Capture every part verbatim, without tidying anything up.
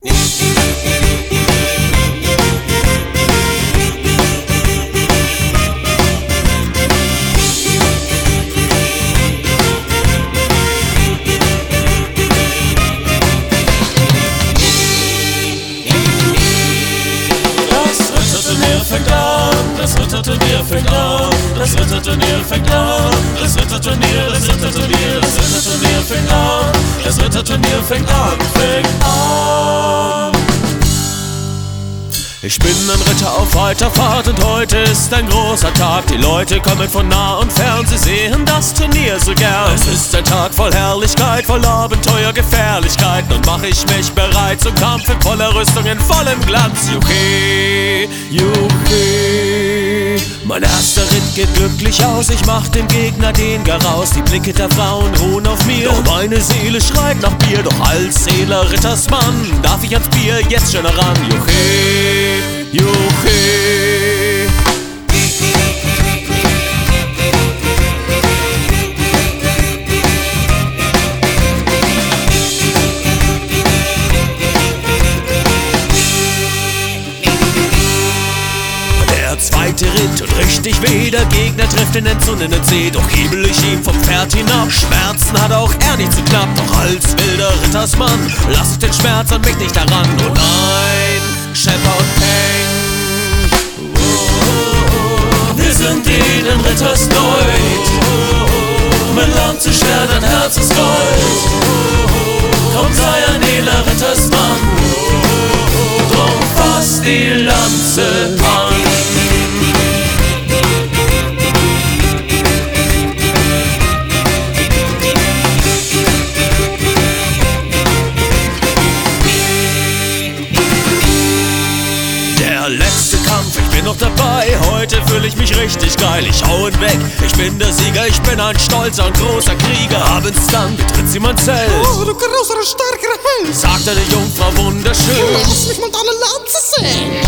Das Ritterturnier fängt an, das Ritterturnier fängt an, das Ritterturnier, das Ritterturnier, das Ritterturnier fängt an, das Ritterturnier fängt an, fängt an. Ich bin ein Ritter auf weiter Fahrt und heute ist ein großer Tag. Die Leute kommen von nah und fern, sie sehen das Turnier so gern. Es ist ein Tag voll Herrlichkeit, voll Abenteuer, Gefährlichkeiten. Und mach ich mich bereit zum Kampf in voller Rüstung, in vollem Glanz. Juche, juche. Mein erster Ritt geht glücklich aus, ich mach dem Gegner den Garaus. Die Blicke der Frauen ruhen auf mir, doch meine Seele schreit nach Bier. Doch als edler Rittersmann darf ich ans Bier jetzt schon heran. Juche, juche. Der zweite Ritt tut richtig weh, der Gegner trifft den entzündeten Zeh. Doch hebel ich ihm vom Pferd hinab, Schmerzen hat auch er nicht zu knapp. Doch als wilder Rittersmann lass ich den Schmerz an mich nicht heran. Oh nein, Schepper und Peng, oh, oh, oh. Wir sind ihnen Ritters Neut, mit Lanze, Schwert, ein Herz ist Gold. Komm, sei ein edler Rittersmann, drum fass die Lanze an. Letzte Kampf, ich bin noch dabei, heute fühle ich mich richtig geil. Ich hau ihn weg, ich bin der Sieger, ich bin ein stolzer und großer Krieger. Abends dann betritt sie mein Zelt. Oh, du großer, starker Held, sagt eine Jungfrau wunderschön. Lass mich mal deine Lanze sehen.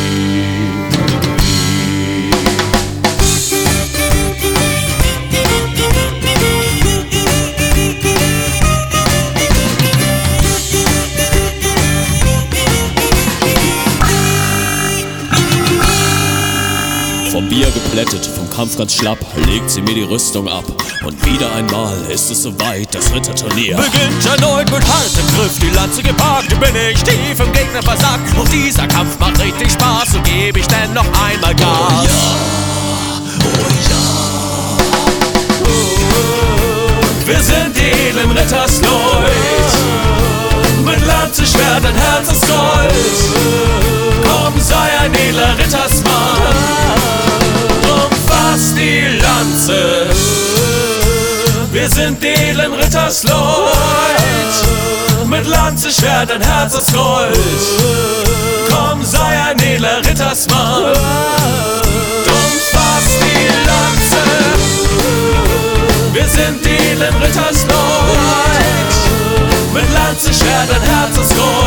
Vom Bier geplättet, vom Kampf ganz schlapp, legt sie mir die Rüstung ab. Und wieder einmal ist es soweit, das Ritterturnier beginnt erneut mit hartem Griff, die Lanze gepackt, bin ich tief im Gegner versackt. Und dieser Kampf macht richtig Spaß, so geb ich denn noch einmal Gas. Oh ja, oh ja. Oh, wir sind die edlen Ritters Leut, mit Lanze, Schwert, ein Herz aus Gold. Komm, sei ein edler Rittersmann, umfass die Lanze. Wir sind die edlen Ritters Leut, mit Lanze, Schwert, ein Herz aus Gold. Komm, sei ein edler Rittersmann, umfass die Lanze. Wir sind die edlen Ritters Leut, mit Lanze, Schwert, ein Herz aus Gold.